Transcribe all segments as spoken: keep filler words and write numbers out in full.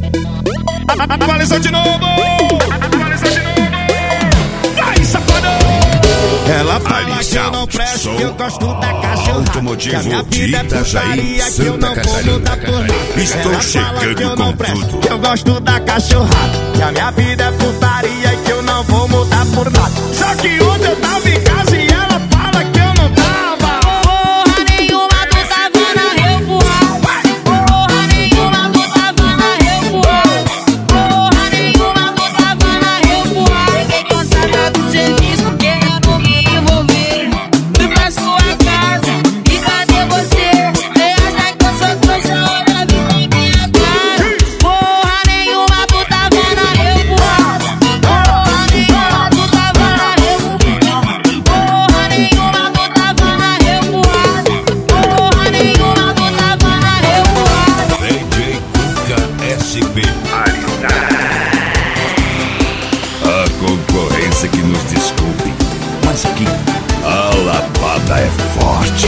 Valeu de novo! Valeu de novo! Vai, safadão! Ela fala que eu não presto, que eu gosto da cachorrada, que a minha vida é putaria, que eu não vou mudar por nada. Estou chegando com tudo, que eu gosto da cachorrada, que a minha vida é putaria, que eu não vou mudar por nada. Só que ontem eu tava em casa e ela fala que eu não tava. Porra nenhuma, tu tava na revoada. Porra nenhuma, tu tava na revoada. Porra nenhuma, tu tava na revoada. Fiquei cansada do serviço, querendo me envolver. Fui pra sua casa, e cadê você? Você acha que eu sou trouxa, olha bem na minha cara. Porra nenhuma, tu tava na revoada. Porra nenhuma, tu tava na revoada. Porra nenhuma, tu tava na revoada. Porra nenhuma, tu tava na revoada. D J Cuca S P. A concorrência que nos desculpe, mas aqui a lavada é forte.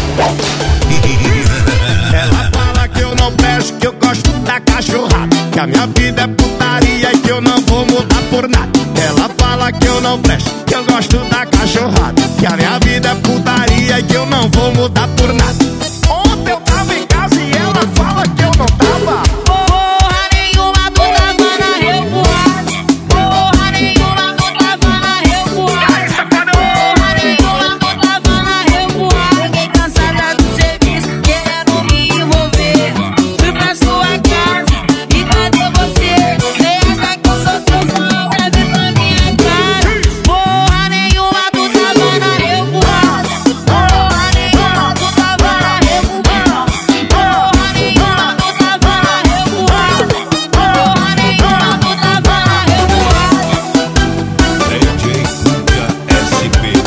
Ela fala que eu não presto, que eu gosto da cachorrada, que a minha vida é putaria e que eu não vou mudar por nada. Ela fala que eu não presto, que eu gosto da cachorrada, que a minha vida é putaria e que eu não vou mudar por nada. Ontem eu tava em casa e ela fala que eu não tava. Porra nenhuma, tu tava na revoada. Porra nenhuma, tu tava na revoada. Porra nenhuma, tu tava na revoada. Fiquei cansada do serviço, querendo me envolver. Fui pra sua casa, e cadê você? Você acha que eu sou trouxa, olha bem na minha cara. Porra nenhuma, tu tava na revoada. Porra nenhuma, tu tava na revoada. Porra nenhuma, tu tava na revoada. Porra nenhuma, tu tava na revoada. D J Cuca S P.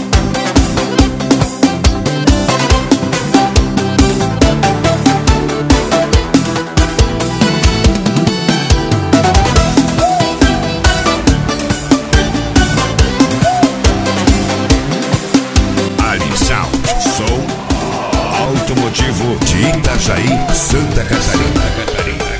Ali Sound, som automotivo de Itajaí, Santa Catarina.